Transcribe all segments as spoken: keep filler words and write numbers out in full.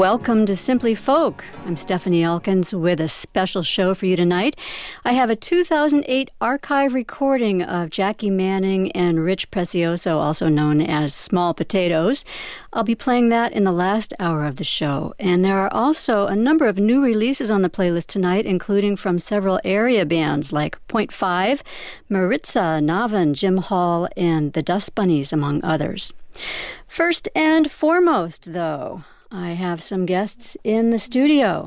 Welcome to Simply Folk. I'm Stephanie Elkins with a special show for you tonight. I have a two thousand eight archive recording of Jackie Manning and Rich Precioso, also known as Small Potatoes. I'll be playing that in the last hour of the show. And there are also a number of new releases on the playlist tonight, including from several area bands like Point Five, Maritza, Navan, Jim Hall, and the Dust Bunnies, among others. First and foremost, though, I have some guests in the studio.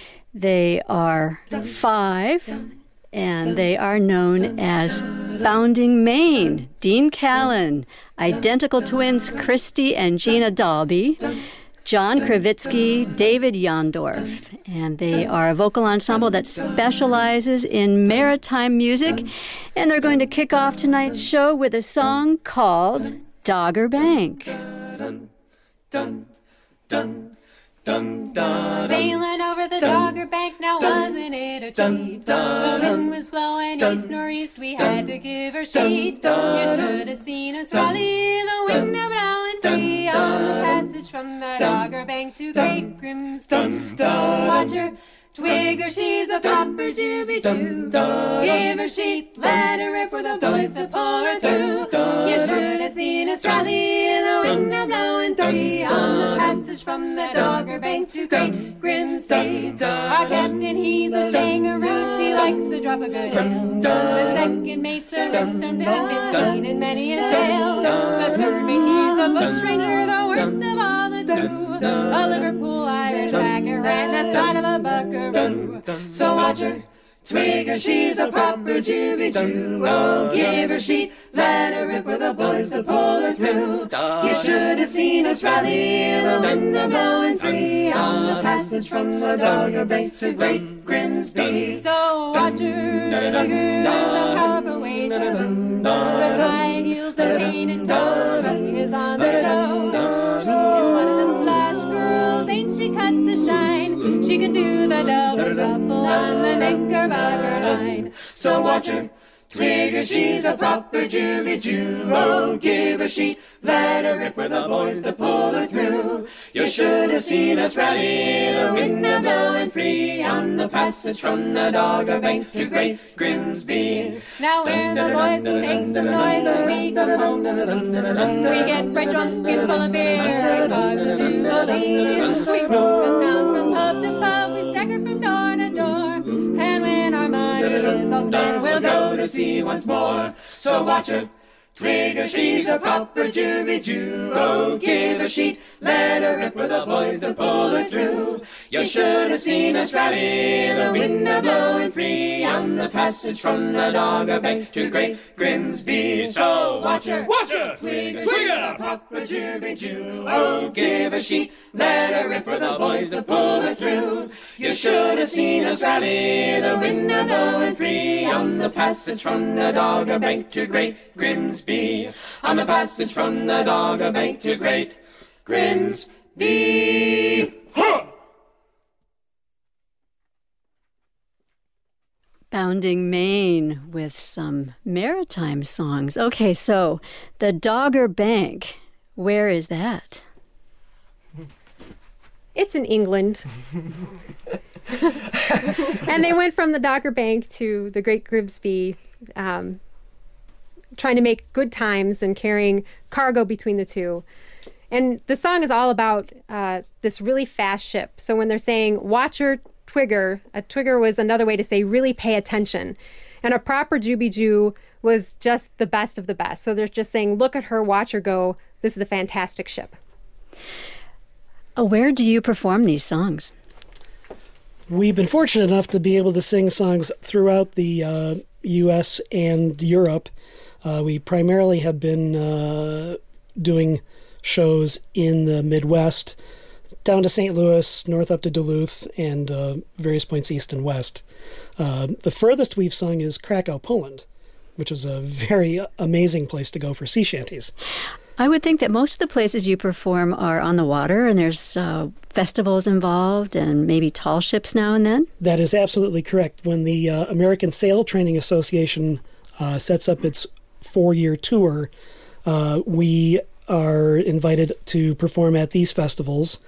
They are five, and they are known as Bounding Maine. Dean Callan, identical twins Christy and Gina Dalby, John Kravitsky, David Yondorf, and they are a vocal ensemble that specializes in maritime music, and they're going to kick off tonight's show with a song called Dogger Bank. Dun, dun, dun, dun, dun, sailing over the Dogger Bank, now dun, wasn't it a treat? The wind was blowing dun, east northeast, we dun, had to give her sheet. Dun, you should have seen us rally, the wind now blowing free dun, on the passage from the dun, Dogger Bank to dun, Great Grimsby. So watch her twig her, she's a proper Juby Jew. Give her sheet, let her rip with the boys to pull her through. You should have seen us rally, the wind now blowing three on the passage from the Dogger Bank to Great Grimsby. Our captain, he's a shangaroo, she likes to drop a good hail. The second mate's a redstone bit, been seen in many a tale. The third mate, he's a bushranger, the worst of all the two. A Liverpool Irish backer and the son of a buckaroo. So watch her twig her, she's a proper Juby Jew. Oh, give her sheet, let her rip with the boys to pull her through. You should have seen us rally, the wind a blowing free on the passage from the Dogger Bank to Great Grimsby. So watch her twig her, the powerful way she moves, with high heels and painted toes, she is on the show. She is one of them flash girls, ain't she cut to shine? She can do the double shuffle on the Knickerbocker line. So watch her twig her, she's a proper Juby Jew. Oh, give her sheet, let her rip with the boys to pull her through. You should have seen us rally, the wind a blowing free on the passage from the Dogger Bank to Great Grimsby. Now we're the boys who make some noise and we go home. We get right drunk and full of beer and cause a jubilee. We roll town from pub to pub, we stagger from door to door, and when our money is all spent, we'll go to sea once more. So watch her twig her, she's a proper Juby Jew. Oh, give her sheet, let her rip with the boys to pull her through. You should have seen us rally, the wind a blowing free on the passage from the Dogger Bank to Great Grimsby. So watch her, watch her twig her, she's a proper Juby Jew. Oh, give her sheet, let her rip with the boys to pull her through. You should have seen us rally, the wind a blowing free on the passage from the Dogger Bank to Great Grimsby. On the passage from the Dogger Bank to Great Grimsby. Huh! Bounding Maine with some maritime songs. Okay, so the Dogger Bank, where is that? It's in England. And they went from the Dogger Bank to the Great Grimsby, um, trying to make good times and carrying cargo between the two. And the song is all about uh, this really fast ship. So when they're saying, watch her twigger, a twigger was another way to say really pay attention. And a proper Juby Jew was just the best of the best. So they're just saying, look at her, watch her go. This is a fantastic ship. Uh, where do you perform these songs? We've been fortunate enough to be able to sing songs throughout the uh, U S and Europe. Uh, we primarily have been uh, doing shows in the Midwest, down to Saint Louis, north up to Duluth, and uh, various points east and west. Uh, the furthest we've sung is Krakow, Poland, which is a very amazing place to go for sea shanties. I would think that most of the places you perform are on the water, and there's uh, festivals involved and maybe tall ships now and then? That is absolutely correct. When the uh, American Sail Training Association uh, sets up its four-year tour, uh, we are invited to perform at these festivals.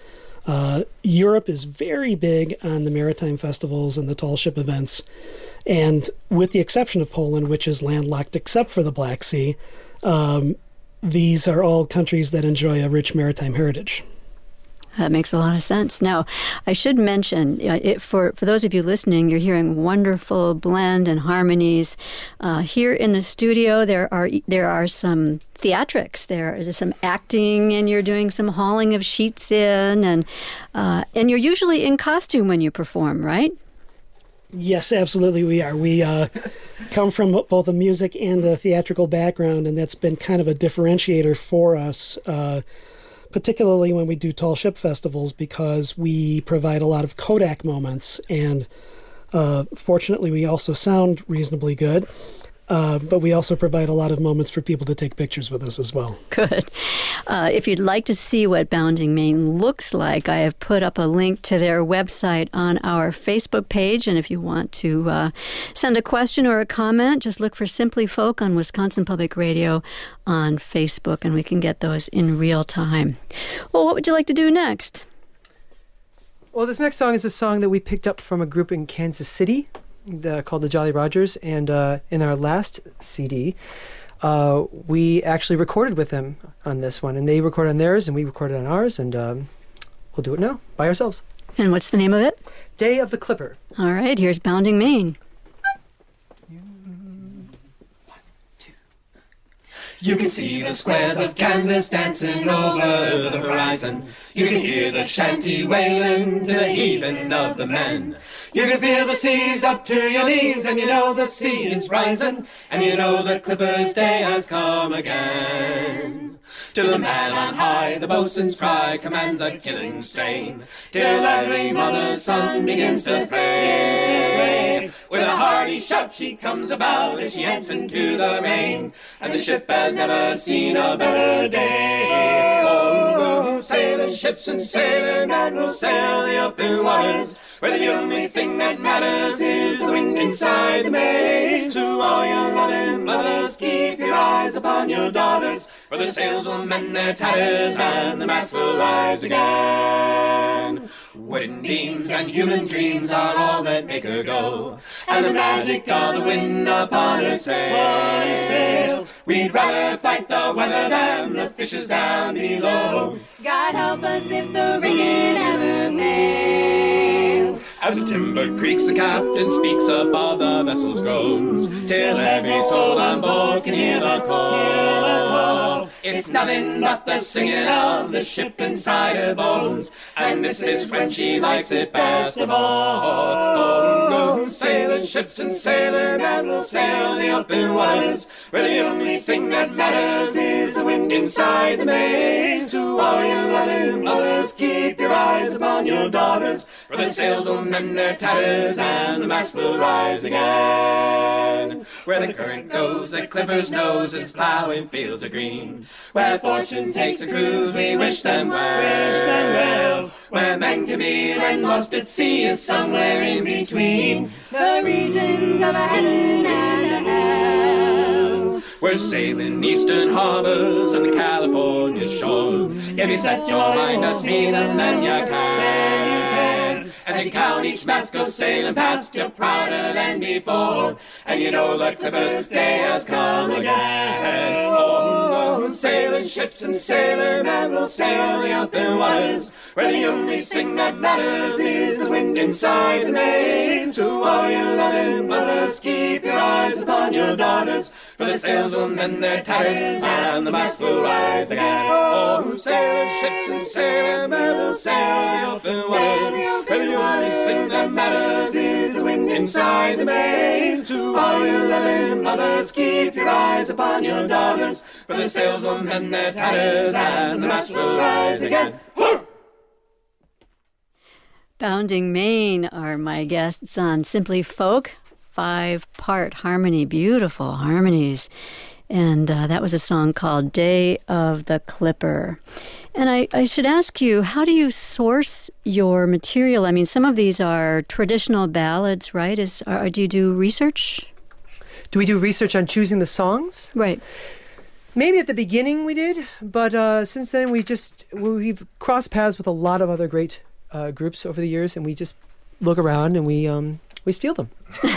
Uh, Europe is very big on the maritime festivals and the tall ship events. And with the exception of Poland, which is landlocked except for the Black Sea, um, these are all countries that enjoy a rich maritime heritage. That makes a lot of sense. Now, I should mention, uh, it, for, for those of you listening, you're hearing wonderful blend and harmonies. Uh, here in the studio, there are there are some theatrics. There is some acting, and you're doing some hauling of sheets in, and uh, and you're usually in costume when you perform, right? Yes, absolutely we are. We uh, come from both a music and a theatrical background, and that's been kind of a differentiator for us, uh, particularly when we do tall ship festivals, because we provide a lot of Kodak moments, and uh, fortunately we also sound reasonably good. Uh, but we also provide a lot of moments for people to take pictures with us as well. Good. Uh, if you'd like to see what Bounding Maine looks like, I have put up a link to their website on our Facebook page. And if you want to uh, send a question or a comment, just look for Simply Folk on Wisconsin Public Radio on Facebook, and we can get those in real time. Well, what would you like to do next? Well, this next song is a song that we picked up from a group in Kansas City. The, called the Jolly Rogers, and uh, in our last C D, uh, we actually recorded with them on this one, and they recorded on theirs, and we recorded on ours, and um, we'll do it now by ourselves. And what's the name of it? Day of the Clipper. All right, here's Bounding Maine. You can see the squares of canvas dancing over the horizon. You can hear the shanty wailing to the heaving of the men. You can feel the seas up to your knees, and you know the sea is rising, and you know the Clipper's day has come again. To the man on high, the boatswain's cry commands a killing strain, till every mother's son begins to pray. With a hearty shout she comes about as she heads into the rain, and the ship has never seen a better day. Oh, we'll sail the ships and sailing, and we'll sail the open waters, where the only thing that matters is the wind inside the main. To all your loving mothers, keep your eyes upon your daughters, for the sails will mend their tatters, and the mast will rise again. Wooden beams and human dreams are all that make her go, and the magic of the wind upon her sails. We'd rather fight the weather than the fishes down below. God help us if the rigging ever fails. As the timber creaks, the captain speaks above the vessel's groans, till every soul on board can hear the call. It's nothing but the singing of the ship inside her bones, and this is when she likes it best of all. Oh, we'll sail the ships and sailing, and we'll sail the open waters, where the only thing that matters is the wind inside the main. To all your loving mothers, keep your eyes upon your daughters, for the sails will mend their tatters, and the mast will rise again. Where the current goes, the Clipper's nose is plowing fields of green. Where fortune takes the cruise, we wish them well. Wish them well. Where men can be when lost at sea is somewhere in between the regions of a heaven and a hell. We're sailing eastern harbors and the California shores. If you set your mind to see them, then you can. As you count each mast go sailing past, you're prouder than before, and you know the Clipper's day has come again. Oh, we'll sailing ships and sailing, and we'll sail the open waters, where the only thing that matters is the wind inside the main. To all your loving mothers, keep your eyes upon your daughters, for the sails will mend their tatters, and the mast will rise again. Oh, we'll sail ships and sailing, and we'll sail the open waters, where the only thing that matters is the wind inside the main. To all your loving mothers, keep your eyes upon your daughters, for the sails will mend their tatters, and the mast will rise again. Bounding Maine are my guests on Simply Folk, five-part harmony, beautiful harmonies. And uh, that was a song called Day of the Clipper. And I, I should ask you, how do you source your material? I mean, some of these are traditional ballads, right? Is are, do you do research? Do we do research on choosing the songs? Right. Maybe at the beginning we did, but uh, since then we just we've crossed paths with a lot of other great uh, groups over the years, and we just look around and we um, we steal them.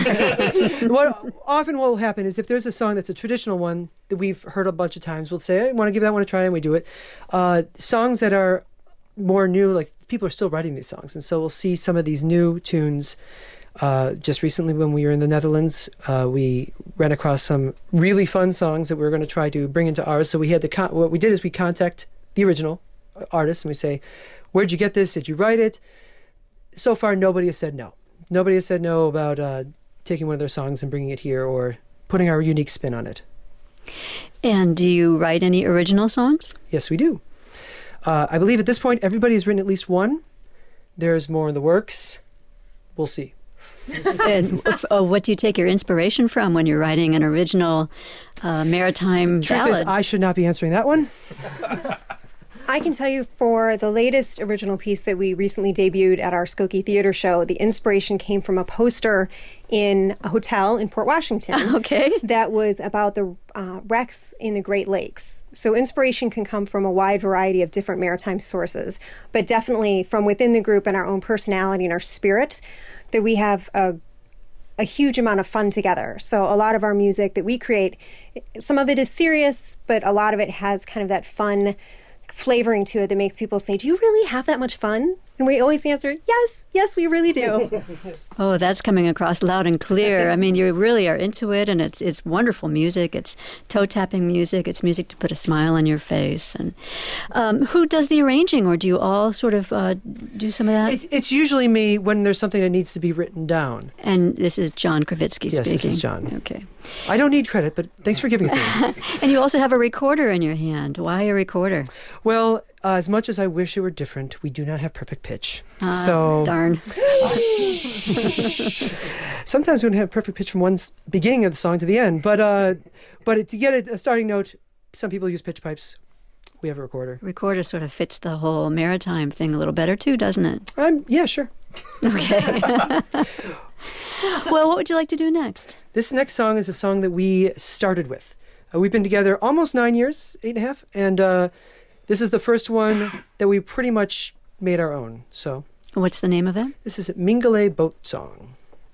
What often will happen is if there's a song that's a traditional one that we've heard a bunch of times, we'll say, "I want to give that one a try," and we do it. Uh, songs that are more new, like people are still writing these songs, and so we'll see some of these new tunes. Uh, just recently when we were in the Netherlands, uh, we ran across some really fun songs that we were going to try to bring into ours. So we had to, con- what we did is we contact the original artist and we say, where'd you get this? Did you write it? So far, nobody has said no. Nobody has said no about uh, taking one of their songs and bringing it here or putting our unique spin on it. And do you write any original songs? Yes, we do. Uh, I believe at this point, everybody has written at least one. There's more in the works. We'll see. And uh, what do you take your inspiration from when you're writing an original uh, maritime Truth ballad? is, I should not be answering that one. I can tell you for the latest original piece that we recently debuted at our Skokie Theater Show, the inspiration came from a poster in a hotel in Port Washington. Okay. That was about the uh, wrecks in the Great Lakes. So inspiration can come from a wide variety of different maritime sources, but definitely from within the group and our own personality and our spirit, that we have a a huge amount of fun together. So a lot of our music that we create, some of it is serious, but a lot of it has kind of that fun flavoring to it that makes people say, do you really have that much fun? And we always answer, yes, yes, we really do. Oh, that's coming across loud and clear. I mean, you really are into it, and it's it's wonderful music. It's toe-tapping music. It's music to put a smile on your face. And um, who does the arranging, or do you all sort of uh, do some of that? It, it's usually me when there's something that needs to be written down. And this is John Kravitsky Yes, speaking. this is John. Okay. I don't need credit, but thanks for giving it to me. And you also have a recorder in your hand. Why a recorder? Well, uh, as much as I wish it were different, we do not have perfect pitch. Ah, so darn. Sometimes we don't have perfect pitch from one s- beginning of the song to the end, but uh, but it, to get a, a starting note, some people use pitch pipes. We have a recorder. Recorder sort of fits the whole maritime thing a little better too, doesn't it? Um, yeah, sure. Okay. Well, what would you like to do next? This next song is a song that we started with. Uh, we've been together almost nine years, eight and a half, and uh, this is the first one that we pretty much made our own. So What's the name of it? this is Mingale Boat Song.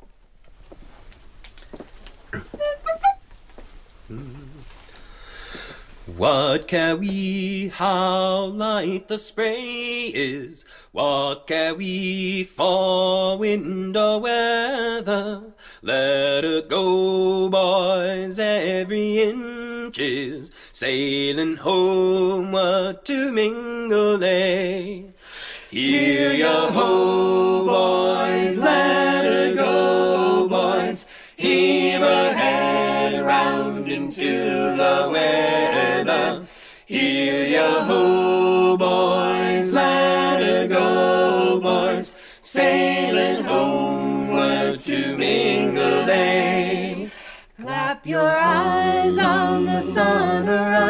What care we how light the spray is? What care we for wind or weather? Let it go, boys, every inch is sailing homeward to Mingale. Hear ya ho, boys, let it go, boys. Heave her head round into the weather. Hear ya ho, boys, let her go, boys. Sailing homeward to Mingale. Clap your eyes on the sun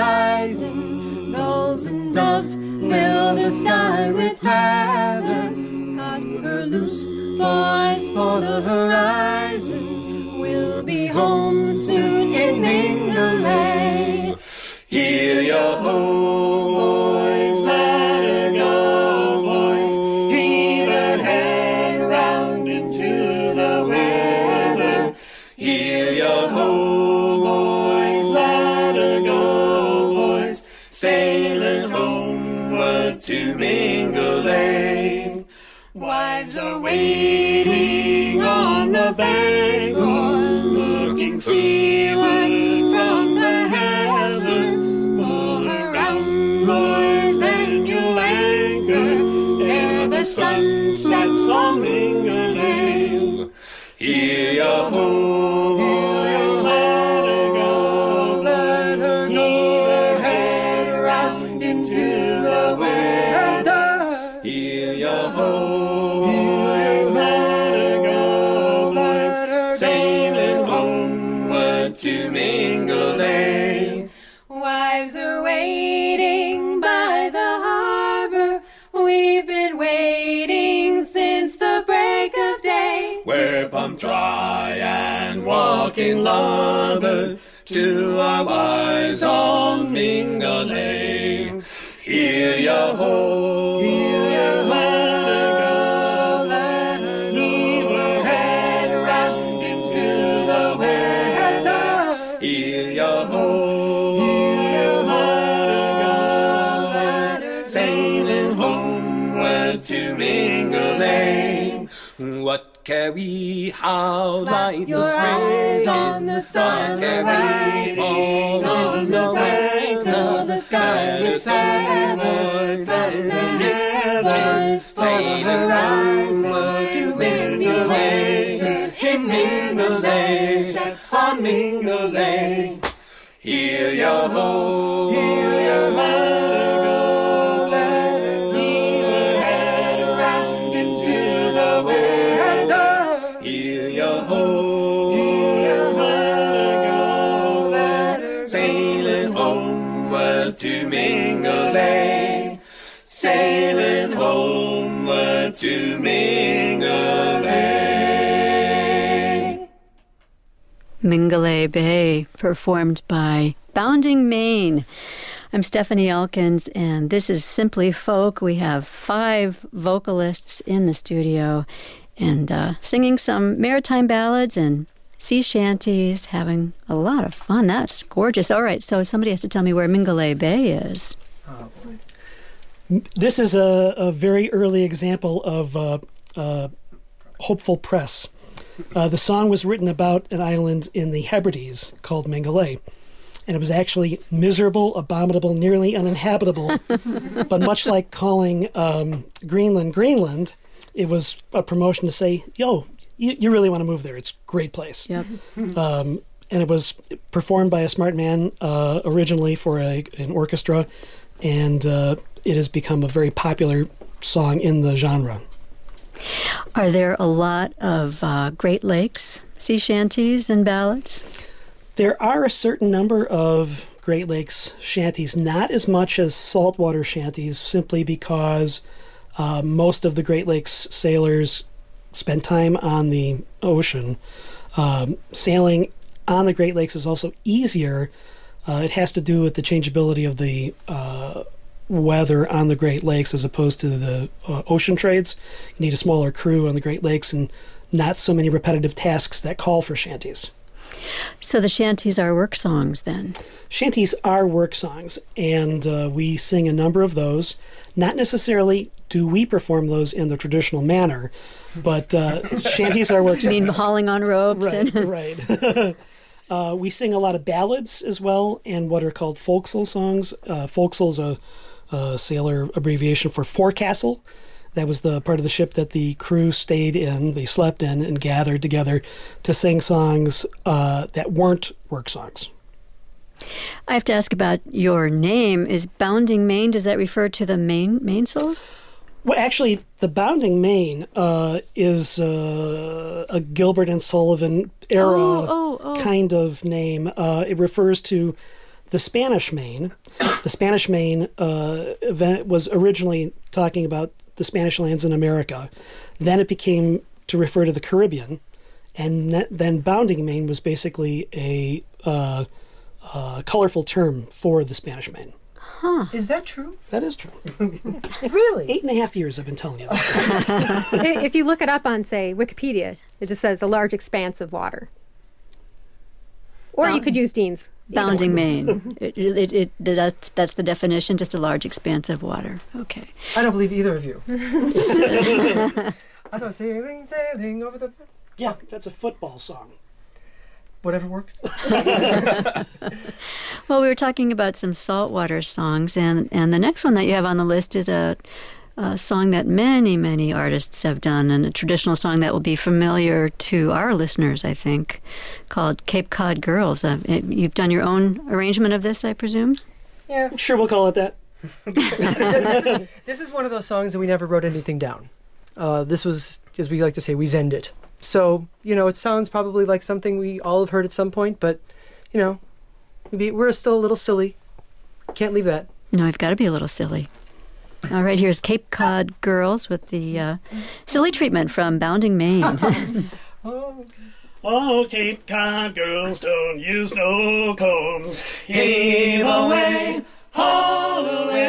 horizon. Gulls and doves fill the sky with heaven. Cut her loose, boys, for the horizon. We'll be home soon in Mingale. Hear ya ho, boys, let her go, boys. Heave her head round into the weather. Hear ya ho, boys, let her go, boys. Sailing homeward to Mingale. Wives are waiting on the bank, or looking seaward from the heaven. Pull her round, boys, then you'll anchor ere the sun sets on Mingale. Hear ya ho, boys, let her go, let her go. Heave her head round into the weather. Hear ya ho, boys, let her go, boys. Sailing homeward to Mingale. Wives are waiting by the harbor. We've been waiting since the break of day. We're pumped dry and walking larboard to our wives on Mingalay. Here ya ho, here's let her go, let her heave her head around into the wind. Here ya ho, here's let her go, let her sailing homeward to Mingalay. What care we how light the spring on the sun, what care we all on the weather, the sky with sailors and the rivers sail around to Mingalay, in Mingalay, on Mingalay. Here ya ho, here ya let her go, let her leave her head around into the wind. Here ya ho, here ya let her go, let her sailing homeward to Mingalay, sailing homeward to Mingalay. Mingalay Bay, performed by Bounding Maine. I'm Stephanie Elkins, and this is Simply Folk. We have five vocalists in the studio and uh, singing some maritime ballads and sea shanties, having a lot of fun. That's gorgeous. All right, so somebody has to tell me where Mingalay Bay is. This is a, a very early example of uh, uh, hopeful press. Uh, the song was written about an island in the Hebrides called Mingalay, and it was actually miserable, abominable, nearly uninhabitable. But much like calling um, Greenland, Greenland, it was a promotion to say, yo, you, you really want to move there. It's a great place. Yep. Um, and it was performed by a smart man uh, originally for a, an orchestra, and uh, it has become a very popular song in the genre. Are there a lot of uh, Great Lakes sea shanties and ballads? There are a certain number of Great Lakes shanties, not as much as saltwater shanties, simply because uh, most of the Great Lakes sailors spend time on the ocean. Um, sailing on the Great Lakes is also easier. Uh, it has to do with the changeability of the uh, weather on the Great Lakes as opposed to the uh, ocean trades. You need a smaller crew on the Great Lakes and not so many repetitive tasks that call for shanties. So the shanties are work songs then? Shanties are work songs, and uh, we sing a number of those. Not necessarily do we perform those in the traditional manner, but uh, shanties are work songs. You mean hauling on ropes? Right, and right. uh, we sing a lot of ballads as well, and what are called folksel songs. Uh, folksel is a, a sailor abbreviation for forecastle. That was the part of the ship that the crew stayed in, they slept in, and gathered together to sing songs uh, that weren't work songs. I have to ask about your name. Is Bounding Maine, does that refer to the Maine, mainsail? Well, actually, the Bounding Maine uh, is uh, a Gilbert and Sullivan era Oh, oh, oh. kind of name. Uh, it refers to the Spanish Main. The Spanish Main uh, event was originally talking about the Spanish lands in America. Then it became to refer to the Caribbean. And that, then Bounding Maine was basically a uh, uh, colorful term for the Spanish Main. Huh. Is that true? That is true. Really? Eight and a half years I've been telling you that. If you look it up on, say, Wikipedia, it just says a large expanse of water. Or you could use Dean's. Bounding Maine. It, it, it, that's, that's the definition, just a large expanse of water. Okay. I don't believe either of you. I thought sailing, sailing over the... Yeah, that's a football song. Whatever works. Well, we were talking about some saltwater songs, and, and the next one that you have on the list is a, a song that many, many artists have done, and a traditional song that will be familiar to our listeners, I think, called Cape Cod Girls. Uh, it, you've done your own arrangement of this, I presume? Yeah. Sure, we'll call it that. this, is, this is one of those songs that we never wrote anything down. Uh, this was, as we like to say, we zenned it. So, you know, it sounds probably like something we all have heard at some point, but, you know, maybe we're still a little silly. Can't leave that. No, I've got to be a little silly. All right, here's Cape Cod Girls with the uh, silly treatment from Bounding Maine. Oh. Oh, Cape Cod girls don't use no combs. Heave away, haul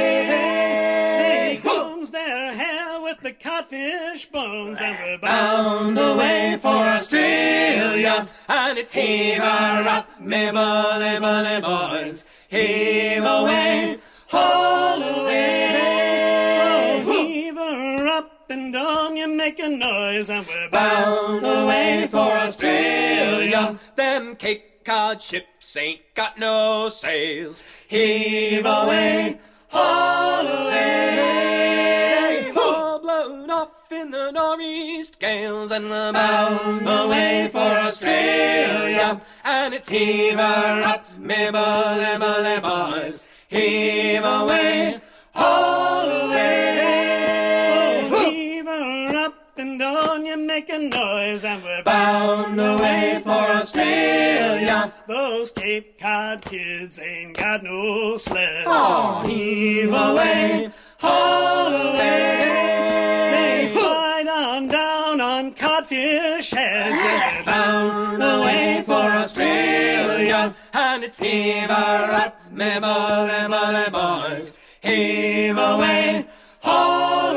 away, Combs their hair with the codfish bones, and we're bound away for Australia, and it's heave her up, me bully, bully boys. Heave away, haul away, heave her up and down, you make a noise, and we're bound away for Australia. Them Cape Cod ships ain't got no sails. Heave away, haul away, all blown off in the northeast gales, and we're bound away for Australia, and it's heave her up, me bully, bully boys. Heave away, haul away, heave her up and down, you make a noise, and we're bound away for Australia. Those Cape Cod kids ain't got no sleds. Oh, heave away, haul away, They slide on down on codfish heads, and we're bound away for Australia, and it's heave her up, me bully, bully boys. Heave away, haul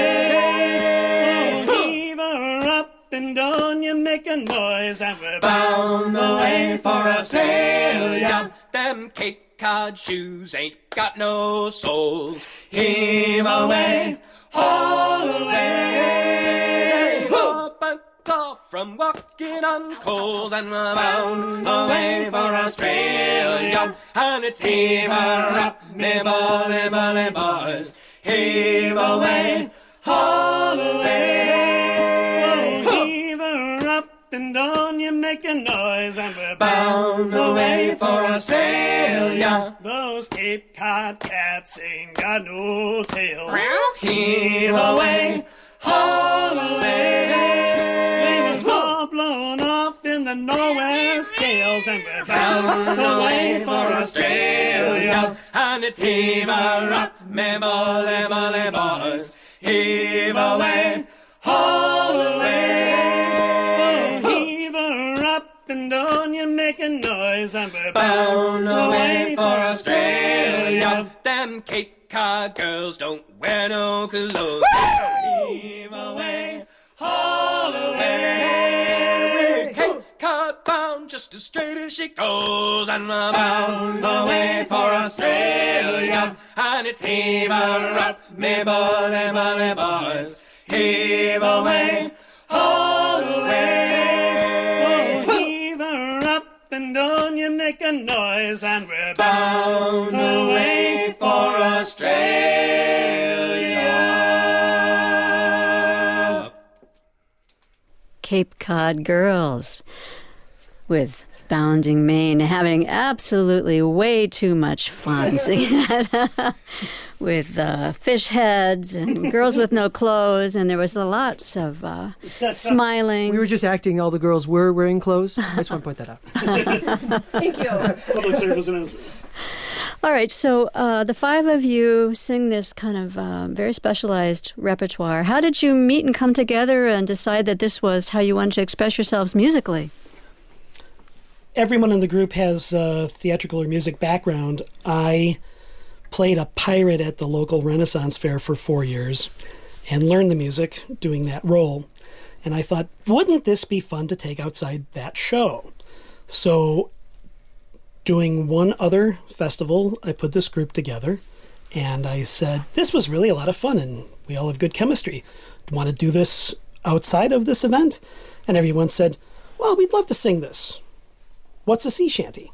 away, heave her up and down, you make a noise, and we're bound away for Australia. Them Cape Cod shoes ain't got no soles. Heave away, haul away, up and off from walking on coals, and we're bound away for Australia, and it's heave her up, me bully, bully boys. Heave away, haul away, heave her up and down, you make a noise, and we're bound away for Australia. Those Cape Cod cats ain't got no tails. Heave away, haul away, They was all blown off in the northwest gales, and we're bound away for Australia, and it's heave her up, me bully, bully boys. Heave away, haul away, heave her up and down, you make a noise, and we're bound away for Australia. Them Cape Cod girls don't wear no clothes. Heave away, haul away, Cape Cod bound just as straight as she goes, and we're bound away for Australia, and it's heave her up, me bully, bully boys. Heave away, haul away, heave her up and down, you make a noise, and we're bound away for Australia. Cape Cod Girls with Bounding Maine, having absolutely way too much fun singing that with uh, fish heads and girls with no clothes, and there was a lots of uh, smiling. We were just acting. All the girls were wearing clothes. I just want to point that out. Thank you. public service announcement. All right, so uh, the five of you sing this kind of uh, very specialized repertoire. How did you meet and come together and decide that this was how you wanted to express yourselves musically? Everyone in the group has a theatrical or music background. I played a pirate at the local Renaissance Fair for four years and learned the music doing that role. And I thought, wouldn't this be fun to take outside that show? So doing one other festival, I put this group together, and I said, this was really a lot of fun, and we all have good chemistry. Do you want to do this outside of this event? And everyone said, well, we'd love to sing this. What's a sea shanty?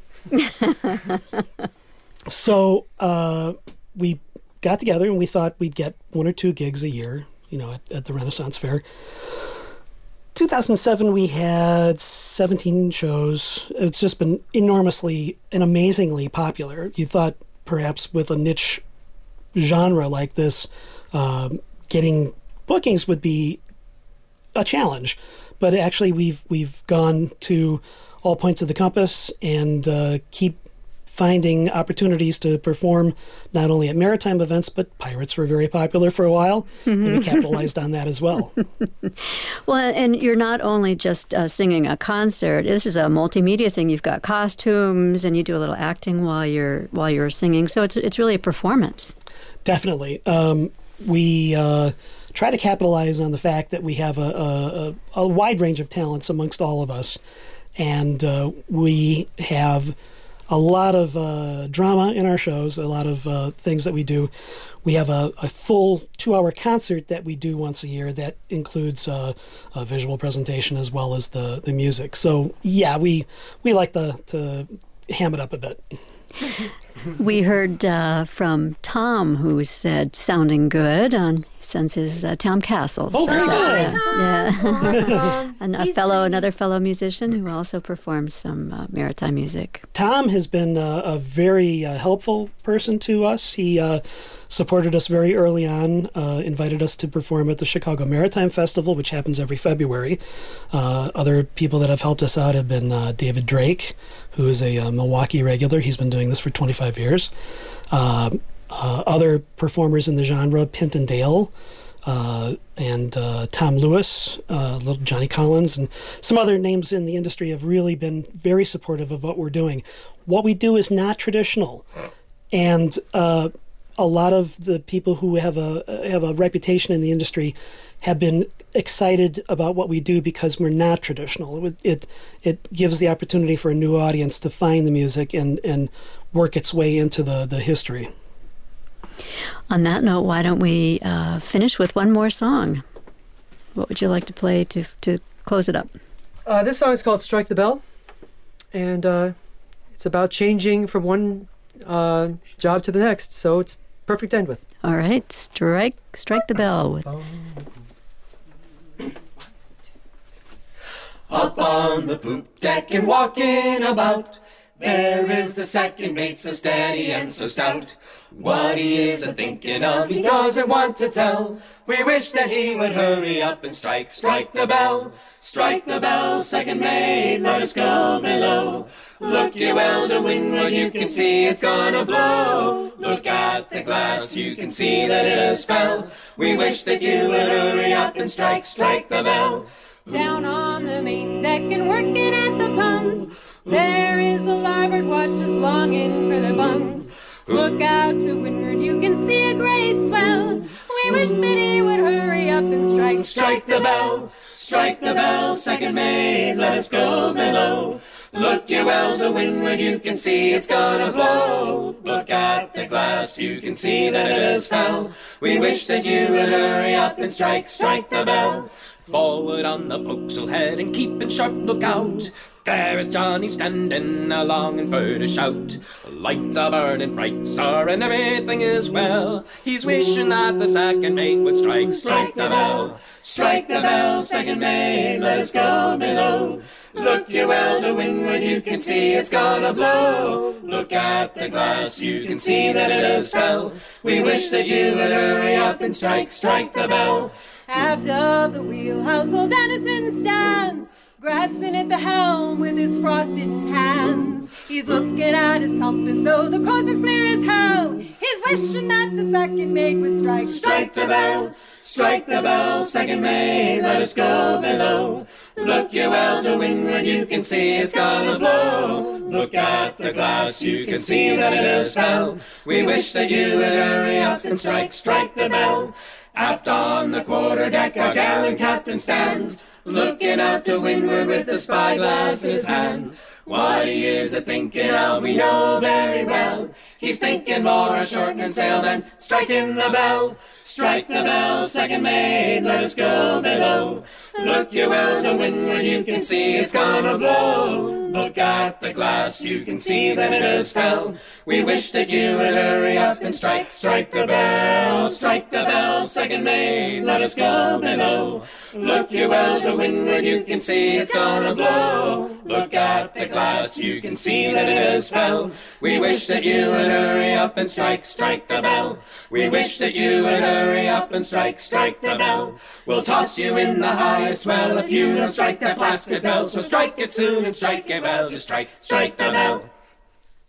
So uh, we got together and we thought we'd get one or two gigs a year, you know, at, at the Renaissance Fair. two thousand seven, we had seventeen shows. It's just been enormously and amazingly popular. You thought perhaps with a niche genre like this, uh, getting bookings would be a challenge, but actually we've we've gone to all points of the compass and uh, keep finding opportunities to perform not only at maritime events, but pirates were very popular for a while, mm-hmm. and we capitalized on that as well. Well, and you're not only just uh, singing a concert. This is a multimedia thing. You've got costumes, and you do a little acting while you're while you're singing. So it's it's really a performance. Definitely. Um, we uh, try to capitalize on the fact that we have a, a, a wide range of talents amongst all of us, and uh, we have a lot of uh, drama in our shows, a lot of uh, things that we do. We have a, a full two-hour concert that we do once a year that includes uh, a visual presentation as well as the, the music. So, yeah, we we like to, to ham it up a bit. We heard uh, from Tom, who said sounding good on since his uh, Tom Castle. Oh, very good. Yeah, and a fellow, another fellow musician who also performs some uh, maritime music. Tom has been uh, a very uh, helpful person to us. He uh, supported us very early on, uh, invited us to perform at the Chicago Maritime Festival, which happens every February. Uh, other people that have helped us out have been uh, David Drake, who is a uh, Milwaukee regular. He's been doing this for twenty-five years. Uh, Uh, other performers in the genre, Pinton Dale, uh, and uh, Tom Lewis, uh, little Johnny Collins, and some other names in the industry have really been very supportive of what we're doing. What we do is not traditional, and uh, a lot of the people who have a have a reputation in the industry have been excited about what we do because we're not traditional. It it, it gives the opportunity for a new audience to find the music and, and work its way into the, the history. On that note, why don't we uh, finish with one more song? What would you like to play to to close it up? Uh, this song is called Strike the Bell, and uh, it's about changing from one uh, job to the next, so it's perfect to end with. All right, strike, strike the bell. With Up on the poop deck and walking about, there is the second mate, so steady and so stout. What he is a-thinking of, he doesn't want to tell. We wish that he would hurry up and strike, strike the bell. Strike the bell, second mate, let us go below. Look you well to windward, you can see it's gonna blow. Look at the glass, you can see that it has fell. We wish that you would hurry up and strike, strike the bell. Down on the main deck and working at the pumps, there is the larboard watch just longing for their bunks. Look out to windward, you can see a great swell. We wish that he would hurry up and strike, strike the bell. Strike the bell, second mate, let us go below. Look you well to windward, you can see it's gonna blow. Look at the glass, you can see that it is fell. We wish that you would hurry up and strike, strike the bell. Forward on the forecastle head and keep in sharp lookout. There is Johnny standing along and for to shout. Lights are burning bright, sir, and everything is well. He's wishing that the second mate would strike, strike the bell. Strike the bell, second mate, let us go below. Look you well to windward, you can see it's gonna blow. Look at the glass, you can see that it has fell. We wish that you would hurry up and strike, strike the bell. Aft of the wheelhouse, old Anderson stands, grasping at the helm with his frostbitten hands. He's looking at his compass, though the coast is clear as hell. He's wishing that the second mate would strike, strike the bell. Strike the bell, second mate, let us go below. Look you well to windward, you can see it's gonna blow. Look at the glass, you can see that it has fell. We wish that you would hurry up and strike, strike the bell. Aft on the quarter deck our gallant captain stands, looking out to windward with the spyglass in his hand. What he is a-thinking of we know very well. He's thinking more of shortening sail than striking the bell. Strike the bell, second mate, let us go below. Look you well to windward, you can see it's gonna blow. Look at the glass, you can see that it has fell. We wish that you would hurry up and strike, strike the bell. Strike the bell, second mate, let us go below. Look you well to windward, you can see it's gonna blow. Look at the glass, you can see that it has fell. We wish that you would hurry up and strike, strike the bell. We wish that you would hurry up and strike, strike the bell. We'll toss you in the highest well if you don't strike that blasted bell. So strike it soon and strike it well. Just strike, strike the bell.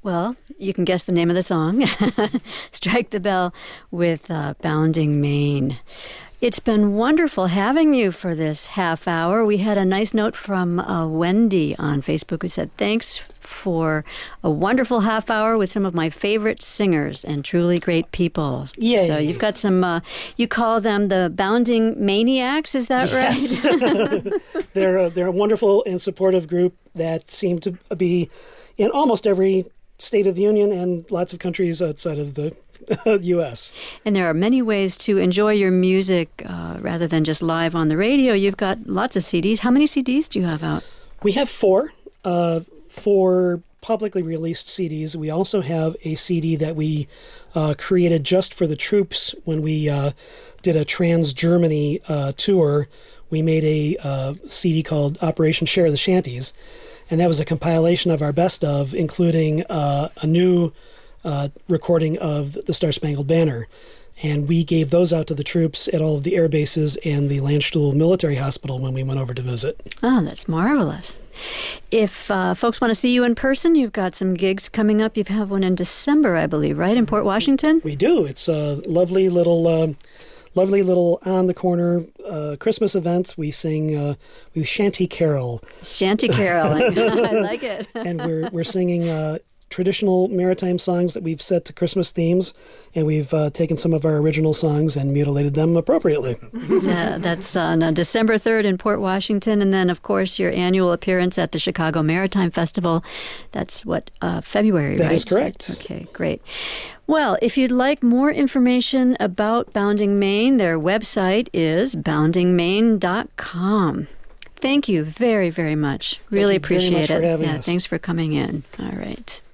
Well, you can guess the name of the song. Strike the Bell with uh, Bounding Maine. It's been wonderful having you for this half hour. We had a nice note from uh, Wendy on Facebook who said, thanks for a wonderful half hour with some of my favorite singers and truly great people. Yay. So you've got some, uh, you call them the Bounding Maniacs, is that Yes. right? they're, a, they're a wonderful and supportive group that seem to be in almost every state of the union and lots of countries outside of the U S And there are many ways to enjoy your music uh, rather than just live on the radio. You've got lots of C Ds. How many C Ds do you have out? We have four, uh, four publicly released C Ds. We also have a C D that we uh, created just for the troops when we uh, did a trans-Germany uh, tour. We made a uh, C D called Operation Share the Shanties, and that was a compilation of our best of, including uh, a new Uh, recording of the Star Spangled Banner. And we gave those out to the troops at all of the air bases and the Landstuhl Military Hospital when we went over to visit. Oh, that's marvelous. If uh, folks want to see you in person, you've got some gigs coming up. You have one in December, I believe, right, in Port Washington? We do. It's a lovely little... Uh, Lovely little on-the-corner uh, Christmas event. We sing, uh, we shanty carol. Shanty carol. I like it. And we're we're singing uh, traditional maritime songs that we've set to Christmas themes, and we've uh, taken some of our original songs and mutilated them appropriately. uh, that's on uh, December third in Port Washington, and then, of course, your annual appearance at the Chicago Maritime Festival. That's what, uh, February, that right? That is correct. So, okay, great. Well, if you'd like more information about Bounding Maine, their website is bounding maine dot com. Thank you very, very much. Really Thank you very appreciate much it. for having yeah, us. Thanks for coming in. All right.